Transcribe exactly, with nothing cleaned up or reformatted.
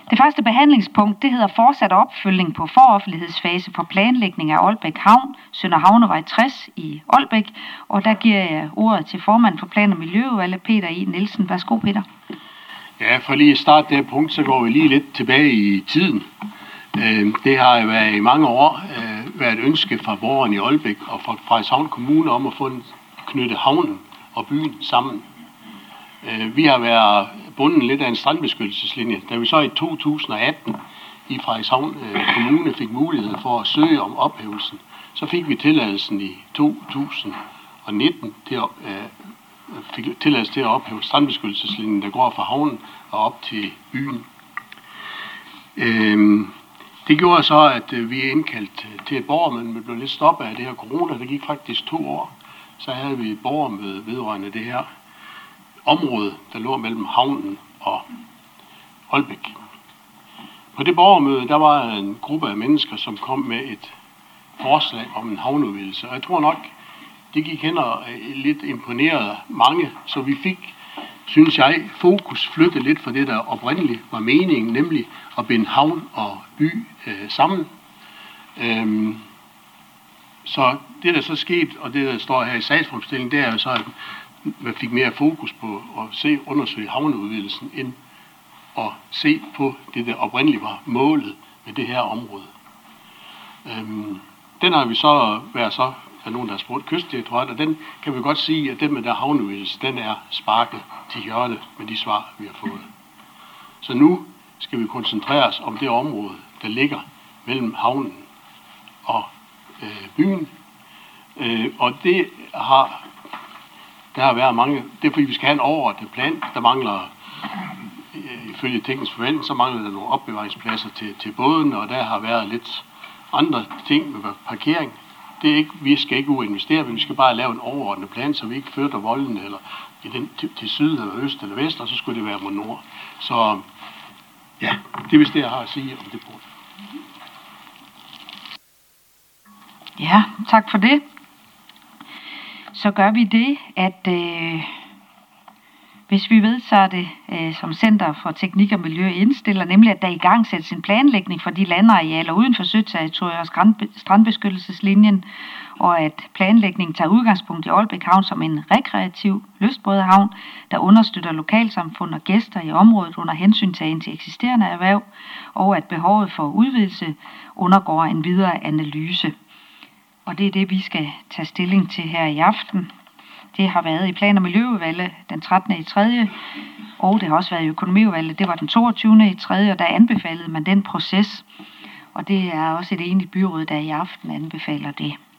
Det første behandlingspunkt, det hedder fortsat opfølgning på foroffentlighedsfase for planlægning af Ålbæk Havn, Sønder Havnevej tres i Ålbæk. Og der giver jeg ordet til formand for Plan- og Miljøudvalget, Peter I. Nielsen. Værsgo, Peter. Ja, for lige at starte det her punkt, så går vi lige lidt tilbage i tiden. Det har jo været i mange år været et ønske fra borgerne i Ålbæk og fra Frederikshavn Kommune om at få knytte havnen og byen sammen. Vi har været bundet lidt af en strandbeskyttelseslinje. Da vi så i to tusind og atten i Frederikshavn Kommune fik mulighed for at søge om ophævelsen, så fik vi tilladelsen i to tusind og nitten til at, fik tilladelse til at ophæve strandbeskyttelseslinjen, der går fra havnen og op til byen. Det gjorde så, at vi indkaldte til et borgermøde, men blev lidt stoppet af det her corona. Det gik faktisk to år. Så havde vi et borgermøde vedrørende det her område, der lå mellem havnen og Ålbæk. På det borgermøde, der var en gruppe af mennesker, som kom med et forslag om en havneudvidelse. Og jeg tror nok, det gik hen og lidt imponerede mange, så vi fik, synes jeg, fokus flytte lidt fra det, der oprindeligt var meningen, nemlig at binde havn og by øh, sammen. Øhm, så det, der så skete, og det, der står her i sagsfremstillingen, det er jo så, at man fik mere fokus på at se, undersøge havneudvidelsen, end at se på det, der oprindeligt var målet med det her område. Øhm, den har vi så været så, der er nogen, der har spurgt Kystdirektoratet, og den kan vi godt sige, at den med der havneudvidelse, den er sparket til hjørne med de svar, vi har fået. Så nu skal vi koncentrere os om det område, der ligger mellem havnen og øh, byen. Øh, og det har, der har været mange, det er fordi vi skal have en overordnet plan, der mangler, øh, ifølge teknisk forvaltning, så mangler der nogle opbevaringspladser til, til båden, og der har været lidt andre ting med parkering. Det er ikke, vi skal ikke uinvestere, men vi skal bare lave en overordnet plan, så vi ikke flytter volden eller i den, til, til syd eller øst eller vest, og så skulle det være mod nord. Så ja, det er vist det, jeg har at sige om det punkt. Ja, tak for det. Så gør vi det, at øh, hvis vi vedtager det, øh, som Center for Teknik og Miljø indstiller, nemlig at der i gang sættes en planlægning for de landarealer uden for søterritoriet og strandbeskyttelseslinjen, og at planlægningen tager udgangspunkt i Ålbæk Havn som en rekreativ lystbådehavn, der understøtter lokalsamfund og gæster i området under hensyntagen til eksisterende erhverv, og at behovet for udvidelse undergår en videre analyse. Og det er det, vi skal tage stilling til her i aften. Det har været i Plan- og Miljøudvalget den trettende i tredje, og det har også været i Økonomiudvalget, det var den toogtyvende i tredje, og der anbefalede man den proces. Og det er også et enigt byråd, der i aften anbefaler det.